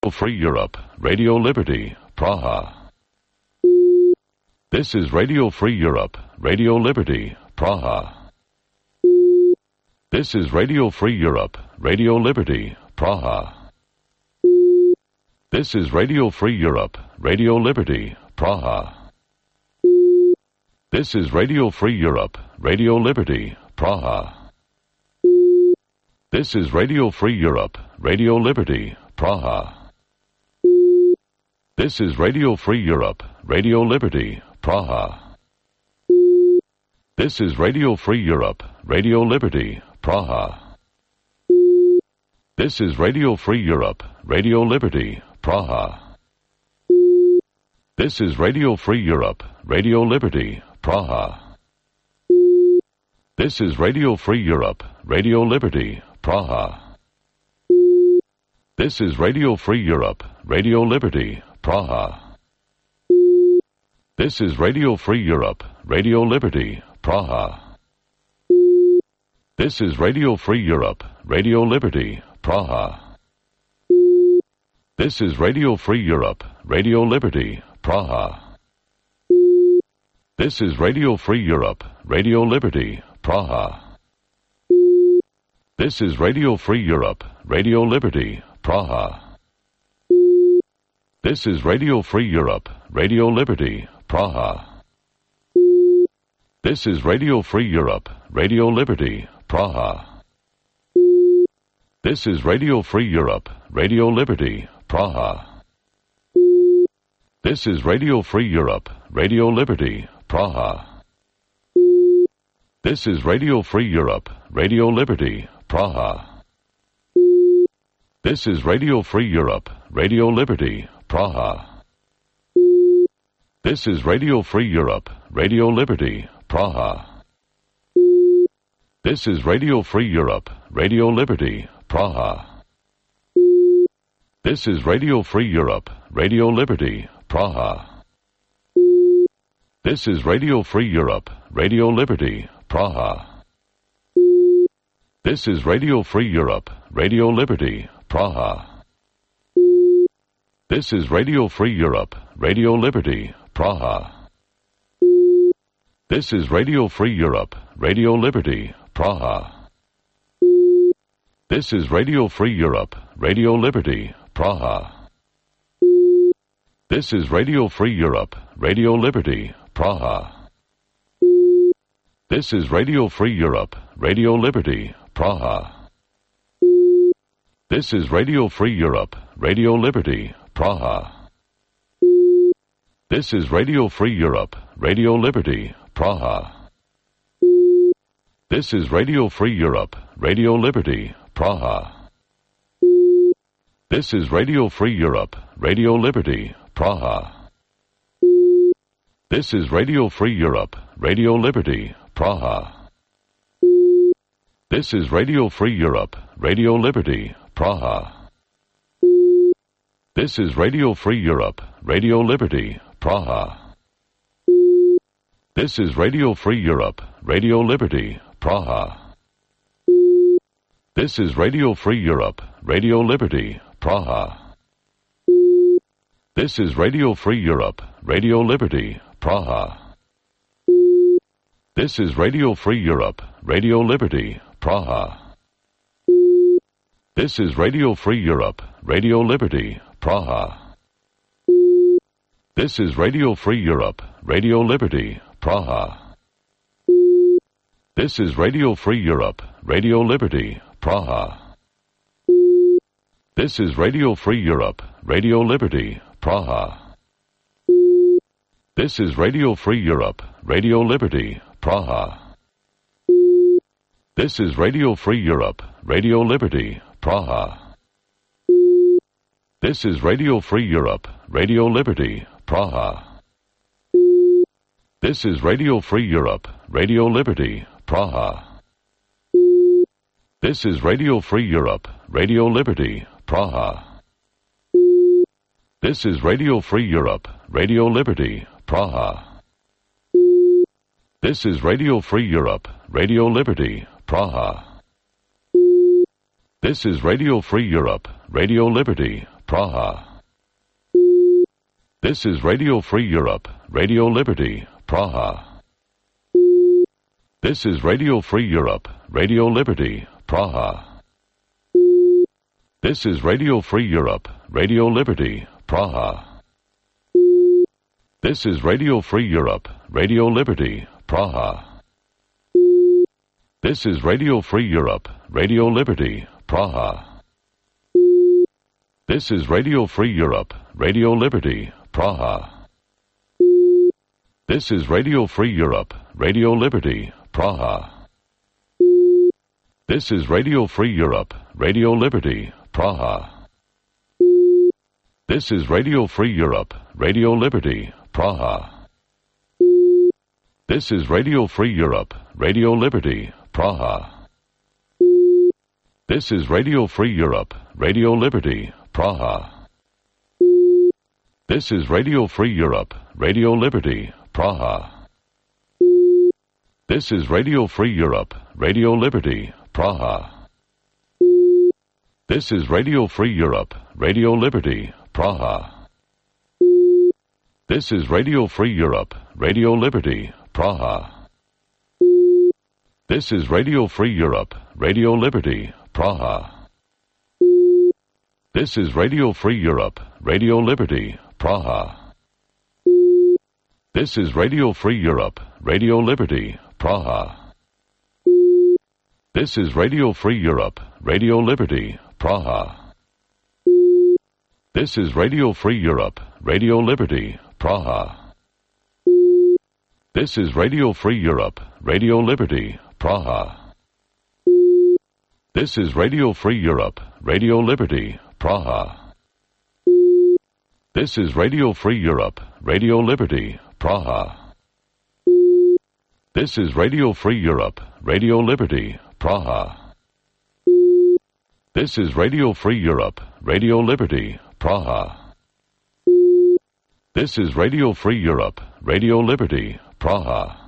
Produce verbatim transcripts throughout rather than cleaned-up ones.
Free Europe, Radio Liberty, Praha. This is Radio Free Europe, Radio Liberty, Praha. This is Radio Free Europe, Radio Liberty, Praha. This is Radio Free Europe, Radio Liberty, Praha. This is Radio Free Europe, Radio Liberty, Praha. This is Radio Free Europe, Radio Liberty, Praha. This is Radio Free Europe, Radio Liberty, Praha. This is Radio Free Europe, Radio Liberty, Praha. This is Radio Free Europe, Radio Liberty, Praha. This is Radio Free Europe, Radio Liberty, Praha. This is Radio Free Europe, Radio Liberty, Praha. This is Radio Free Europe, Radio Liberty, Praha. This is Radio Free Europe, Radio Liberty, Praha. This is Radio Free Europe, Radio Liberty, Praha. This is Radio Free Europe, Radio Liberty, Praha. This is Radio Free Europe, Radio Liberty, Praha. This is Radio Free Europe, Radio Liberty, Praha. This is Radio Free Europe, Radio Liberty, Praha. This is Radio Free Europe, Radio Liberty, Praha. This is Radio Free Europe, Radio Liberty, Praha. This is Radio Free Europe, Radio Liberty, Praha. This is Radio Free Europe, Radio Liberty, Praha. This is Radio Free Europe, Radio Liberty, Praha. This is Radio Free Europe, Radio Liberty, Praha. This is Radio Free Europe, Radio Liberty, Praha. This is Radio Free Europe, Radio Liberty, Praha. This is Radio Free Europe, Radio Liberty, Praha. This is Radio Free Europe, Radio Liberty, Praha. This is Radio Free Europe, Radio Liberty, Praha. This is Radio Free Europe, Radio Liberty, Praha. This is Radio Free Europe, Radio Liberty, Praha. This is Radio Free Europe, Radio Liberty, Praha. This is Radio Free Europe, Radio Liberty, Praha. This is Radio Free Europe, Radio Liberty, Praha. This is Radio Free Europe, Radio Liberty, Praha. This is Radio Free Europe, Radio Liberty, Praha. This is Radio Free Europe, Radio Liberty, Praha. This is Radio Free Europe, Radio Liberty, Praha. This is Radio Free Europe, Radio Liberty, Praha. This is Radio Free Europe, Radio Liberty, Praha. This is Radio Free Europe, Radio Liberty, Praha. This is Radio Free Europe, Radio Liberty, Praha. This is Radio Free Europe, Radio Liberty, Praha. This is Radio Free Europe, Radio Liberty, Praha. This is Radio Free Europe, Radio Liberty, Praha. This is Radio Free Europe, Radio Liberty, Praha. This is Radio Free Europe, Radio Liberty, Praha. This is Radio Free Europe, Radio Liberty, Praha. This is Radio Free Europe, Radio Liberty, Praha. This is Radio Free Europe, Radio Liberty, Praha. This is Radio Free Europe, Radio Liberty, Praha. This is Radio Free Europe, Radio Liberty, Praha. This is Radio Free Europe, Radio Liberty, Praha. This is Radio Free Europe, Radio Liberty, Praha. This is Radio Free Europe, Radio Liberty, Praha. This is Radio Free Europe, Radio Liberty, Praha. This is Radio Free Europe, Radio Liberty, Praha. This is Radio Free Europe, Radio Liberty, Praha. This is Radio Free Europe, Radio Liberty, Praha. This is Radio Free Europe, Radio Liberty, Praha. This is Radio Free Europe, Radio Liberty, Praha. This is Radio Free Europe, Radio Liberty, Praha. This is Radio Free Europe, Radio Liberty, Praha. This is Radio Free Europe, Radio Liberty, Praha. This is Radio Free Europe, Radio Liberty, Praha. This is Radio Free Europe, Radio Liberty, Praha. This is Radio Free Europe, Radio Liberty, Praha. This is Radio Free Europe, Radio Liberty, Praha. This is Radio Free Europe, Radio Liberty, Praha. This is Radio Free Europe, Radio Liberty, Praha. This is Radio Free Europe, Radio Liberty, Praha. This is Radio Free Europe, Radio Liberty, Praha. This is Radio Free Europe, Radio Liberty, Praha. This is Radio Free Europe, Radio Liberty, Praha. This is Radio Free Europe, Radio Liberty, Praha. This is Radio Free Europe, Radio Liberty, Praha. This is Radio Free Europe, Radio Liberty, Praha. This is Radio Free Europe, Radio Liberty, Praha. This is Radio Free Europe, Radio Liberty, Praha. This is Radio Free Europe, Radio Liberty, Praha. This is Radio Free Europe, Radio Liberty, Praha. This is Radio Free Europe, Radio Liberty, Praha.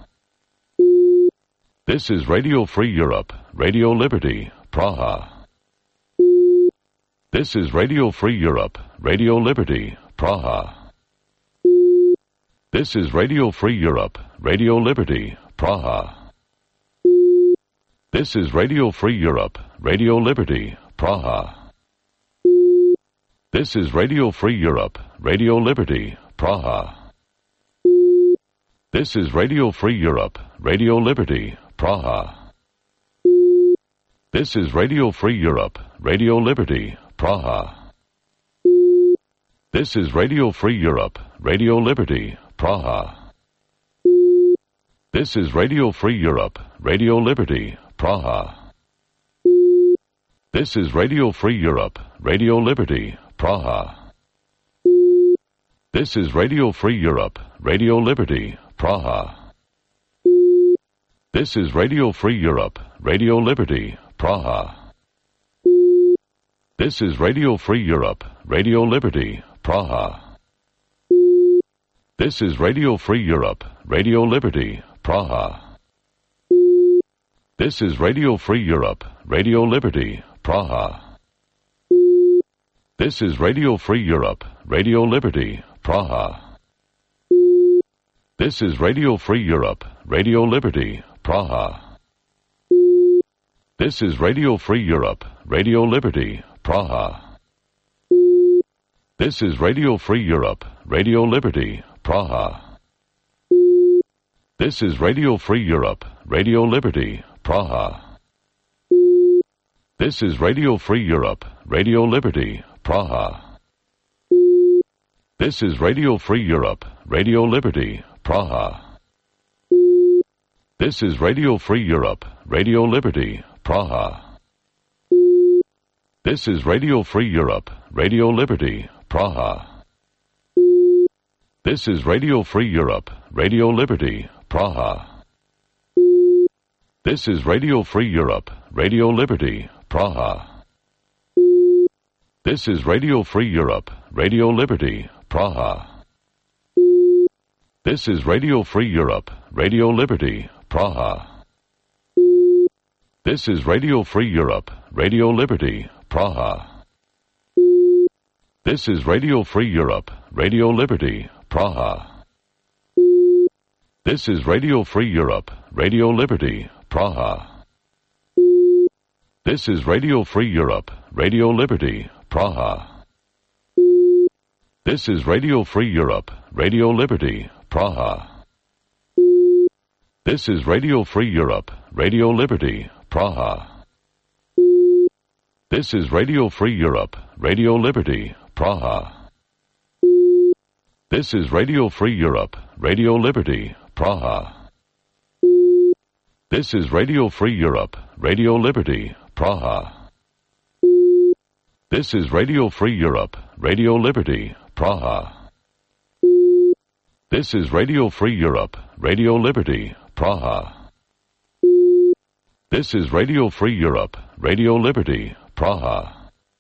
This is Radio Free Europe, Radio Liberty, Praha. This is Radio Free Europe, Radio Liberty, Praha. This is Radio Free Europe, Radio Liberty, Praha. This is Radio Free Europe, Radio Liberty, Praha. This is Radio Free Europe, Radio Liberty, Praha. This is Radio Free Europe, Radio Liberty, Praha. This is Radio Free Europe, Radio Liberty, Praha. This is Radio Free Europe, Radio Liberty, Praha. This is Radio Free Europe, Radio Liberty, Praha. This is Radio Free Europe, Radio Liberty, Praha. This is Radio Free Europe, Radio Liberty, Praha. This is Radio Free Europe, Radio Liberty, Praha. This is Radio Free Europe, Radio Liberty, Praha. This is Radio Free Europe, Radio Liberty, Praha. This is Radio Free Europe, Radio Liberty, Praha. This is Radio Free Europe, Radio Liberty, Praha. This is Radio Free Europe, Radio Liberty, Praha. This is Radio Free Europe, Radio Liberty, Praha. This is Radio Free Europe, Radio Liberty, Praha. This is Radio Free Europe, Radio Liberty, Praha. This is Radio Free Europe, Radio Liberty, Praha. This is Radio Free Europe, Radio Liberty, Praha. This is Radio Free Europe, Radio Liberty, Praha. This is Radio Free Europe, Radio Liberty, Praha. This is Radio Free Europe, Radio Liberty, Praha. This is Radio Free Europe, Radio Liberty, Praha. This is Radio Free Europe, Radio Liberty, Praha. This is Radio Free Europe, Radio Liberty, Praha. This is Radio Free Europe, Radio Liberty, Praha. This is Radio Free Europe, Radio Liberty, Praha. This is Radio Free Europe, Radio Liberty, Praha. This is Radio Free Europe, Radio Liberty, Praha. This is Radio Free Europe, Radio Liberty, Praha. This is Radio Free Europe, Radio Liberty, Praha. This is Radio Free Europe, Radio Liberty, Praha. This is Radio Free Europe, Radio Liberty, Praha. This is Radio Free Europe, Radio Liberty, Praha. This is Radio Free Europe, Radio Liberty, Praha. This is Radio Free Europe, Radio Liberty, Praha. This is Radio Free Europe, Radio Liberty, Praha.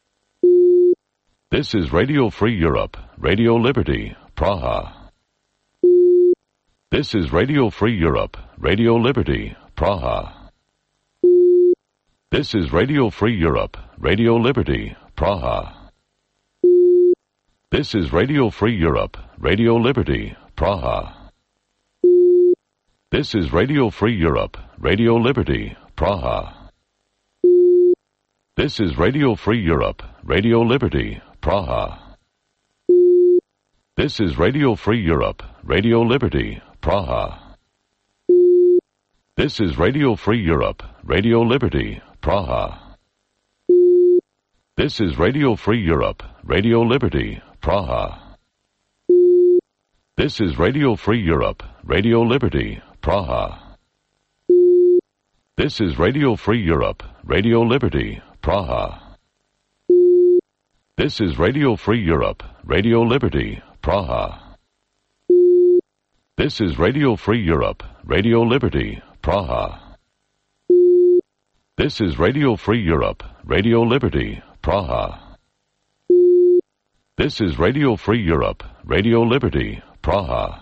This is Radio Free Europe, Radio Liberty, Praha. This is Radio Free Europe, Radio Liberty, Praha. This is Radio Free Europe, Radio Liberty, Praha. This is Radio Free Europe, Radio Liberty, Praha. This is Radio Free Europe, Radio Liberty, Praha. This is Radio Free Europe, Radio Liberty, Praha. This is Radio Free Europe, Radio Liberty, Praha. This is Radio Free Europe, Radio Liberty, Praha. This is Radio Free Europe, Radio Liberty, Praha. This is Radio Free Europe, Radio Liberty, Praha. This is Radio Free Europe, Radio Liberty, Praha. This is Radio Free Europe, Radio Liberty, Praha. This is Radio Free Europe, Radio Liberty, Praha. This is Radio Free Europe, Radio Liberty, Praha. This is Radio Free Europe, Radio Liberty, Praha.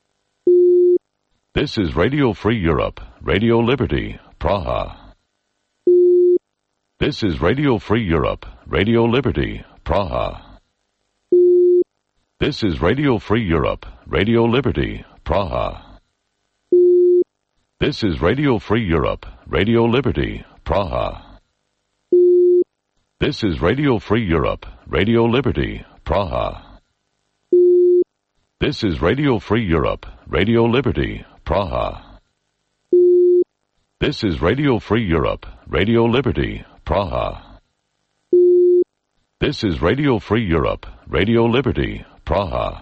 This is Radio Free Europe, Radio Liberty, Praha. This is Radio Free Europe, Radio Liberty, Praha. This is Radio Free Europe, Radio Liberty, Praha. This is Radio Free Europe, Radio Liberty, Praha. This is Radio Free Europe, Radio Liberty, Praha. This is Radio Free Europe, Radio Liberty, Praha. This is Radio Free Europe, Radio Liberty, Praha. This is Radio Free Europe, Radio Liberty, Praha.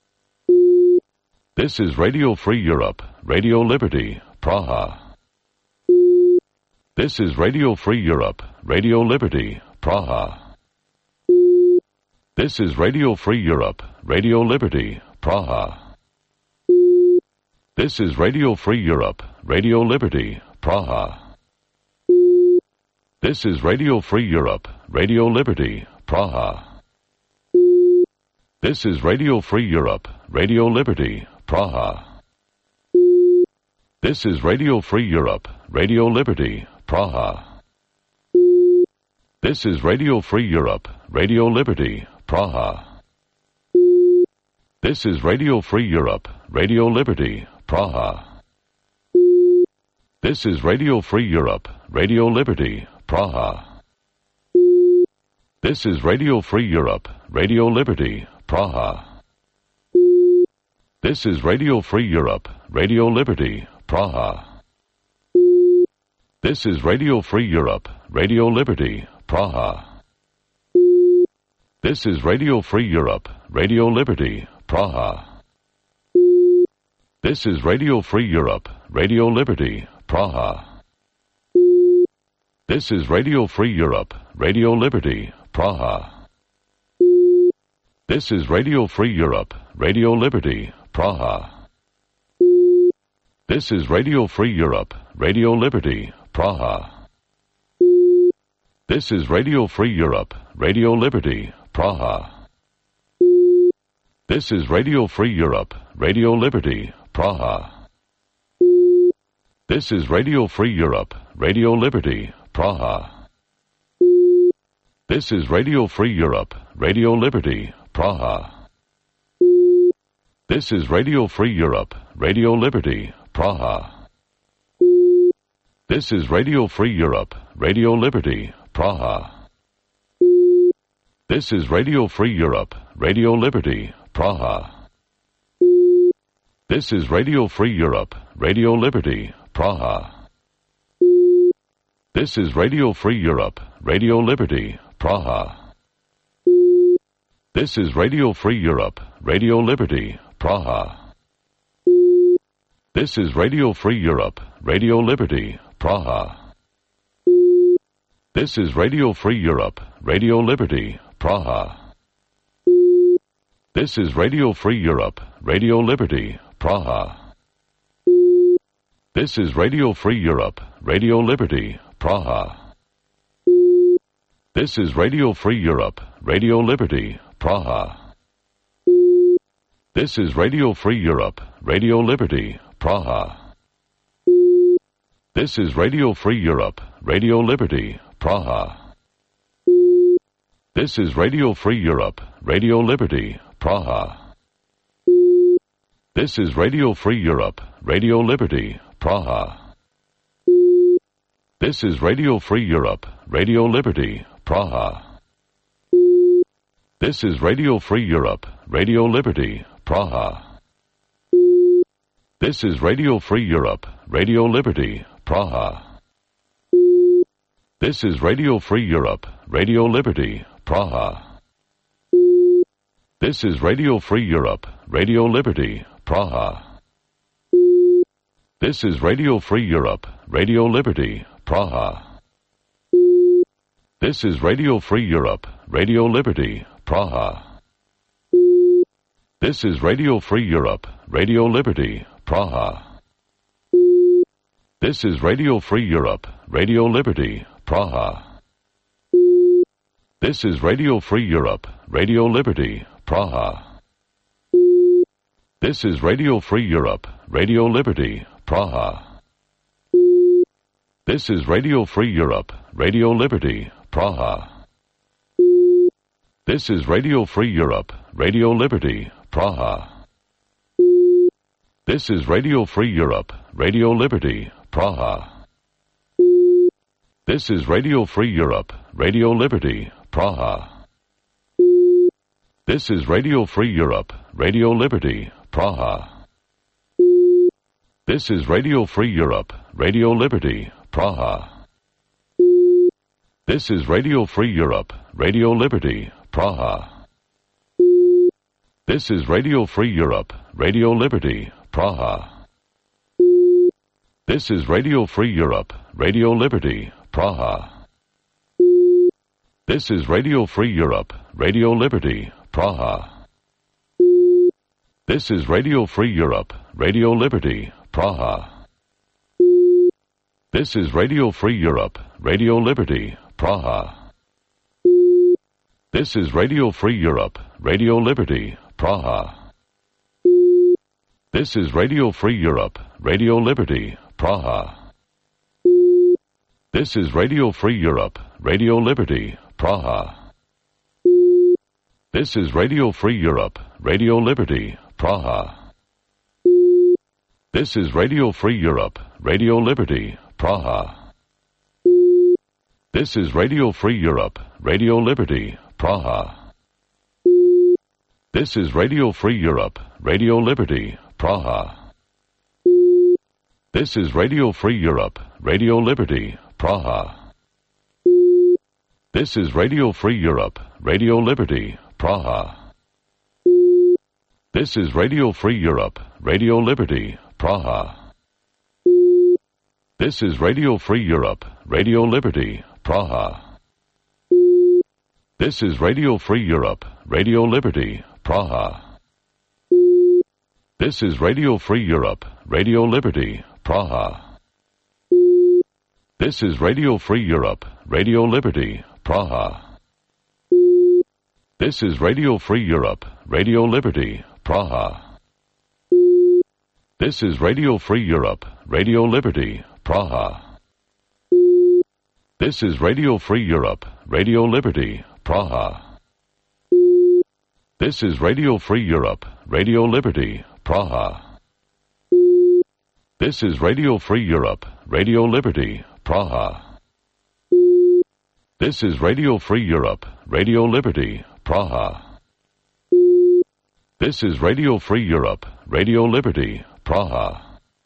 This is Radio Free Europe, Radio Liberty, Praha. This is Radio Free Europe, Radio Liberty, Praha. This is Radio Free Europe, Radio Liberty, Praha. This is Radio Free Europe, Radio Liberty, Praha. This is Radio Free Europe, Radio Liberty, Praha. This is Radio Free Europe, Radio Liberty, Praha. This is Radio Free Europe, Radio Liberty, Praha. This is Radio Free Europe, Radio Liberty, Praha. This is Radio Free Europe, Radio Liberty, Praha. This is Radio Free Europe, Radio Liberty, Praha. This is Radio Free Europe, Radio Liberty, Praha. This is Radio Free Europe, Radio Liberty, Praha. This is Radio Free Europe, Radio Liberty, Praha. This is Radio Free Europe, Radio Liberty, Praha. This is Radio Free Europe, Radio Liberty, Praha. This is Radio Free Europe, Radio Liberty, Praha. This is Radio Free Europe, Radio Liberty, Praha. This is Radio Free Europe, Radio Liberty, Praha. This is Radio Free Europe, Radio Liberty, Praha. This is Radio Free Europe, Radio Liberty, Praha. This is Radio Free Europe, Radio Liberty, Praha. This is Radio Free Europe, Radio Liberty, Praha. This is Radio Free Europe, Radio Liberty, Praha. This is Radio Free Europe, Radio Liberty, Praha. This is Radio Free Europe, Radio Liberty, Praha. This is Radio Free Europe, Radio Liberty, Praha. This is Radio Free Europe, Radio Liberty, Praha. This is Radio Free Europe, Radio Liberty, Praha. This is Radio Free Europe, Radio Liberty, Praha. This is Radio Free Europe, Radio Liberty, Praha. This is Radio Free Europe, Radio Liberty, Praha. This is Radio Free Europe, Radio Liberty, Praha. This is Radio Free Europe, Radio Liberty, Praha. This is Radio Free Europe, Radio Liberty, Praha. This is Radio Free Europe, Radio Liberty, Praha. This is Radio Free Europe, Radio Liberty, Praha. This is Radio Free Europe, Radio Liberty, Praha. This is Radio Free Europe, Radio Liberty, Praha. This is Radio Free Europe, Radio Liberty, Praha. This is Radio Free Europe, Radio Liberty, Praha. This is Radio Free Europe, Radio Liberty, Praha. This is Radio Free Europe, Radio Liberty, Praha. This is Radio Free Europe, Radio Liberty, Praha. This is Radio Free Europe, Radio Liberty, Praha. This is Radio Free Europe, Radio Liberty, Praha. This is Radio Free Europe, Radio Liberty, Praha. This is Radio Free Europe, Radio Liberty, Praha. This is Radio Free Europe, Radio Liberty, Praha. This is Radio Free Europe, Radio Liberty, Praha. This is Radio Free Europe, Radio Liberty, Praha. This is Radio Free Europe, Radio Liberty, Praha. This is Radio Free Europe, Radio Liberty, Praha. This is Radio Free Europe, Radio Liberty, Praha. This is Radio Free Europe, Radio Liberty, Praha. This is Radio Free Europe, Radio Liberty, Praha. This is Radio Free Europe, Radio Liberty, Praha. This is Radio Free Europe, Radio Liberty, Praha. This is Radio Free Europe, Radio Liberty, Praha. This is Radio Free Europe, Radio Liberty, Praha. This is Radio Free Europe, Radio Liberty, Praha. This is Radio Free Europe, Radio Liberty, Praha. This is Radio Free Europe, Radio Liberty, Praha. This is Radio Free Europe, Radio Liberty, Praha. This is Radio Free Europe, Radio Liberty, Praha. This is Radio Free Europe, Radio Liberty, Praha. This is Radio Free Europe, Radio Liberty, Praha. This is Radio Free Europe, Radio Liberty, Praha. This is Radio Free Europe, Radio Liberty, Praha. This is Radio Free Europe, Radio Liberty, Praha. This is Radio Free Europe, Radio Liberty, Praha. This is Radio Free Europe, Radio Liberty, Praha. This is Radio Free Europe, Radio Liberty, Praha. This is Radio Free Europe, Radio Liberty, Praha. This is Radio Free Europe, Radio Liberty, Praha. This is Radio Free Europe, Radio Liberty, Praha. This is Radio Free Europe, Radio Liberty, Praha. This is Radio Free Europe, Radio Liberty, Praha. This is Radio Free Europe, Radio Liberty, Praha. This is Radio Free Europe, Radio Liberty, Praha. This is Radio Free Europe, Radio Liberty, Praha. This is Radio Free Europe, Radio Liberty, Praha.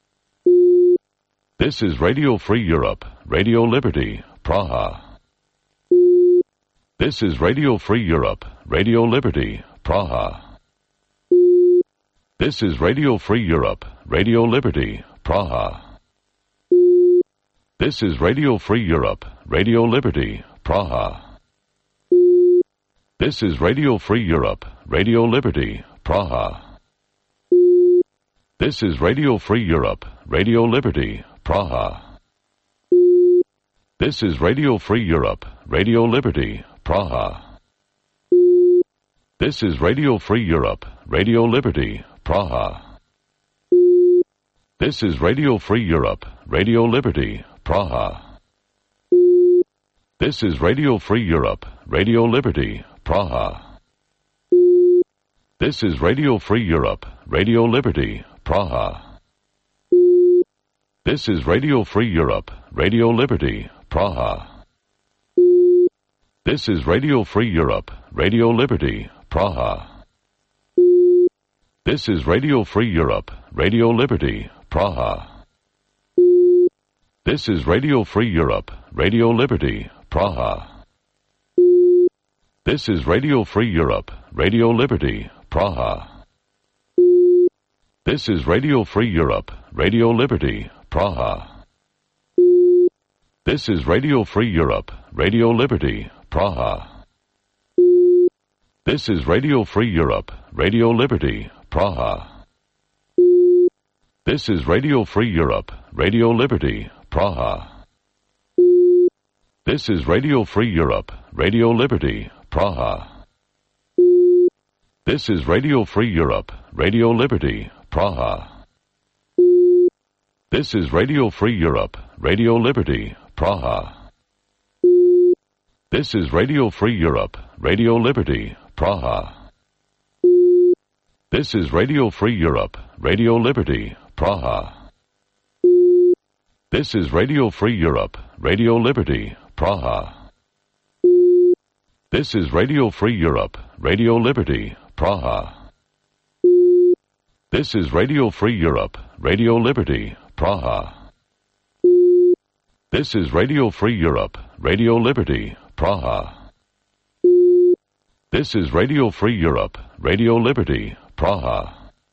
This is Radio Free Europe, Radio Liberty, Praha. This is Radio Free Europe, Radio Liberty, Praha. This is Radio Free Europe, Radio Liberty, Praha. This is Radio Free Europe, Radio Liberty, Praha. This is Radio Free Europe, Radio Liberty, Praha. This is Radio Free Europe, Radio Liberty, Praha. This is Radio Free Europe, Radio Liberty, Praha. This is Radio Free Europe, Radio Liberty, Praha. This is Radio Free Europe, Radio Liberty, Praha. This is Radio Free Europe, Radio Liberty, Praha. This is Radio Free Europe, Radio Liberty, Praha. This is Radio Free Europe, Radio Liberty, Praha. This is Radio Free Europe, Radio Liberty, Praha. This is Radio Free Europe, Radio Liberty, Praha. This is Radio Free Europe, Radio Liberty, Praha. This is Radio Free Europe, Radio Liberty, Praha. This is Radio Free Europe, Radio Liberty, Praha. This is Radio Free Europe, Radio Liberty, Praha. This is Radio Free Europe, Radio Liberty, Praha. This is Radio Free Europe, Radio Liberty, Praha. This is Radio Free Europe, Radio Liberty, Praha. This is Radio Free Europe, Radio Liberty, Praha. This is Radio Free Europe, Radio Liberty, Praha. This is Radio Free Europe, Radio Liberty, Praha. This is Radio Free Europe, Radio Liberty, Praha. This is Radio Free Europe, Radio Liberty, Praha. This is Radio Free Europe, Radio Liberty, Praha. This is Radio Free Europe, Radio Liberty, Praha. This is Radio Free Europe, Radio Liberty, Praha. This is Radio Free Europe, Radio Liberty, Praha.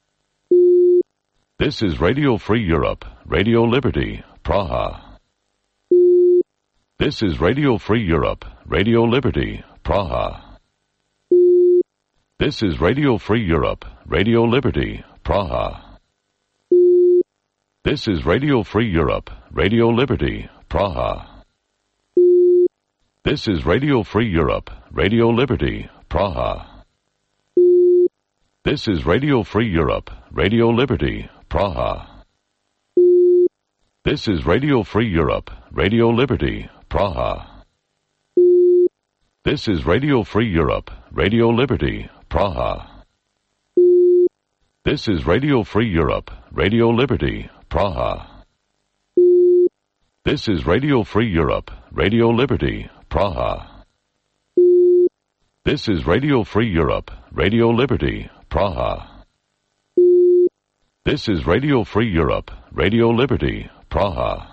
This is Radio Free Europe, Radio Liberty, Praha. This is Radio Free Europe, Radio Liberty, Praha. This is Radio Free Europe, Radio Liberty, Praha. This is Radio Free Europe, Radio Liberty, Praha. This is Radio Free Europe, Radio Liberty, Praha. This is Radio Free Europe, Radio Liberty, Praha. This is Radio Free Europe, Radio Liberty, Praha. This is Radio Free Europe, Radio Liberty, Praha. This is Radio Free Europe, Radio Liberty, Praha. This is Radio Free Europe, Radio Liberty, Praha. This is Radio Free Europe, Radio Liberty, Praha. This is Radio Free Europe, Radio Liberty, Praha.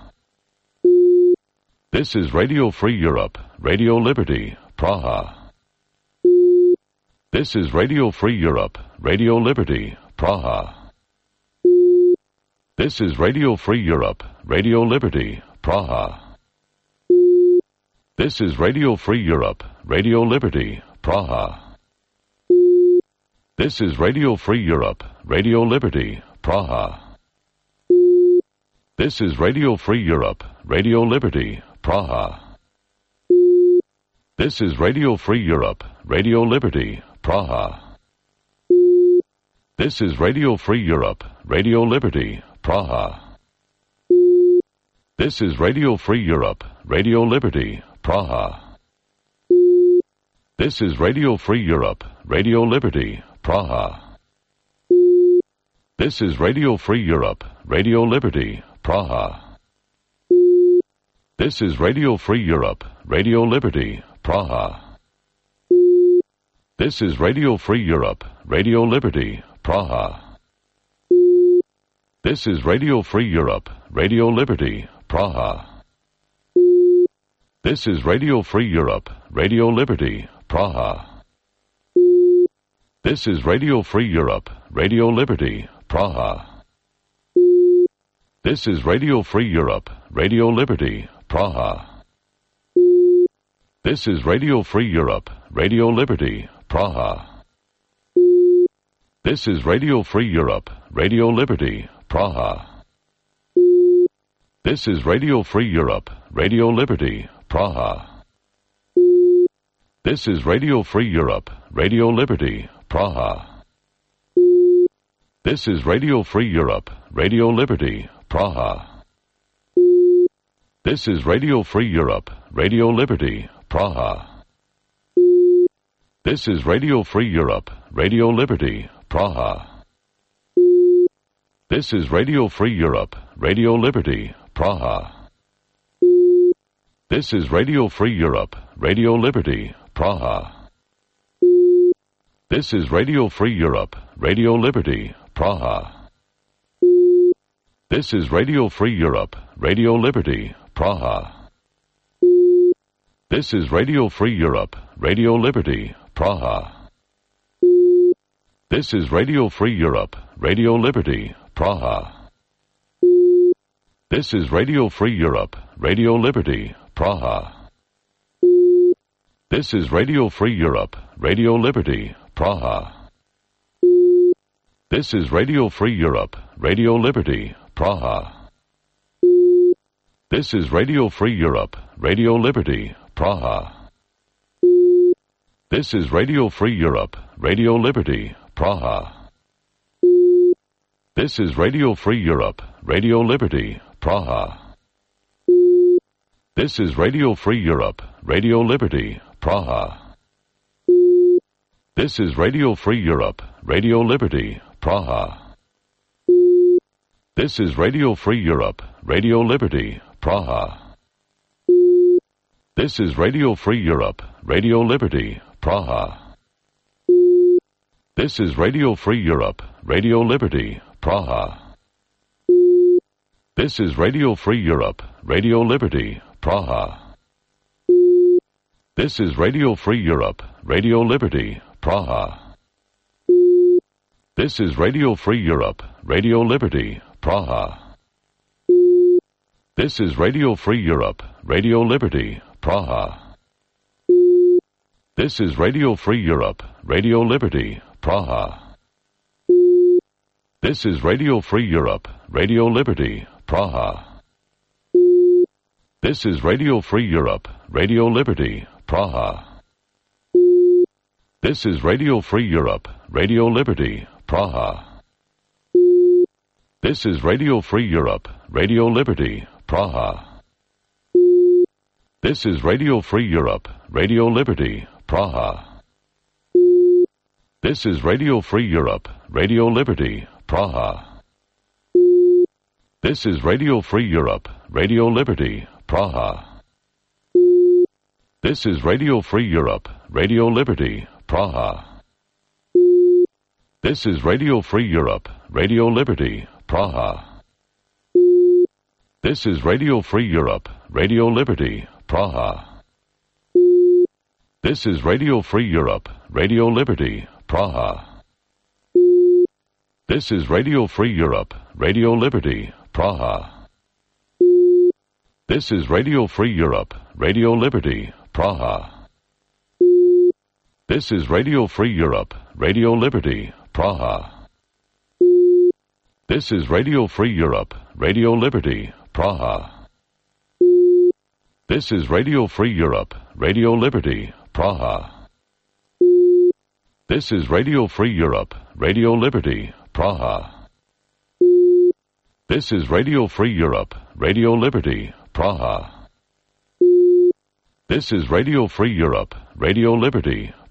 This is Radio Free Europe, Radio Liberty, Praha. This is Radio Free Europe, Radio Liberty, Praha. This is Radio Free Europe, Radio Liberty, Praha. This is Radio Free Europe, Radio Liberty, Praha. This is Radio Free Europe, Radio Liberty, Praha. This is Radio Free Europe, Radio Liberty, Praha. This is Radio Free Europe, Radio Liberty, Praha. This is Radio Free Europe, Radio Liberty, Praha. This is Radio Free Europe, Radio Liberty, Praha. This is Radio Free Europe, Radio Liberty, Praha. This is Radio Free Europe, Radio Liberty, Praha. This is Radio Free Europe, Radio Liberty, Praha. This is Radio Free Europe, Radio Liberty, Praha. This is Radio Free Europe, Radio Liberty, Praha. This is Radio Free Europe, Radio Liberty, Praha. This is Radio Free Europe, Radio Liberty, Praha. This is Radio Free Europe, Radio Liberty, Praha. This is Radio Free Europe, Radio Liberty, Praha. This is Radio Free Europe, Radio Liberty, Praha. This is Radio Free Europe, Radio Liberty, Praha. This is Radio Free Europe, Radio Liberty, Praha. This is Radio Free Europe, Radio Liberty, Praha. This is Radio Free Europe, Radio Liberty, Praha. This is Radio Free Europe, Radio Liberty, Praha. This is Radio Free Europe, Radio Liberty, Praha. This is Radio Free Europe, Radio Liberty, Praha. This is Radio Free Europe, Radio Liberty, Praha. This is Radio Free Europe, Radio Liberty, Praha. This is Radio Free Europe, Radio Liberty, Praha. This is Radio Free Europe, Radio Liberty, Praha. This is Radio Free Europe, Radio Liberty, Praha. This is Radio Free Europe, Radio Liberty, Praha. This is Radio Free Europe, Radio Liberty, Praha. This is Radio Free Europe, Radio Liberty, Praha. This is Radio Free Europe, Radio Liberty, Praha. This is Radio Free Europe, Radio Liberty, Praha. This is Radio Free Europe, Radio Liberty, Praha. This is Radio Free Europe, Radio Liberty, Praha. This is Radio Free Europe, Radio Liberty, Praha. This is Radio Free Europe, Radio Liberty, Praha. This is Radio Free Europe, Radio Liberty, Praha. This is Radio Free Europe, Radio Liberty, Praha. This is Radio Free Europe, Radio Liberty, Praha. This is Radio Free Europe, Radio Liberty, Praha. This is Radio Free Europe, Radio Liberty, Praha. This is Radio Free Europe, Radio Liberty, Praha. This is Radio Free Europe, Radio Liberty, Praha. This is Radio Free Europe, Radio Liberty, Praha. This is Radio Free Europe, Radio Liberty, Praha. This is Radio Free Europe, Radio Liberty, Praha. This is Radio Free Europe, Radio Liberty, Praha. This is Radio Free Europe, Radio Liberty, Praha. This is Radio Free Europe, Radio Liberty, Praha. This is Radio Free Europe, Radio Liberty, Praha. This is Radio Free Europe, Radio Liberty, Praha. This is Radio Free Europe, Radio Liberty, Praha. This is Radio Free Europe, Radio Liberty, Praha. This is Radio Free Europe, Radio Liberty, Praha. This is Radio Free Europe, Radio Liberty, Praha. This is Radio Free Europe, Radio Liberty, Praha. This is Radio Free Europe, Radio Liberty, Praha. This is Radio Free Europe, Radio Liberty, Praha. This is Radio Free Europe, Radio Liberty, Praha. This is Radio Free Europe, Radio Liberty, Praha. This is Radio Free Europe, Radio Liberty,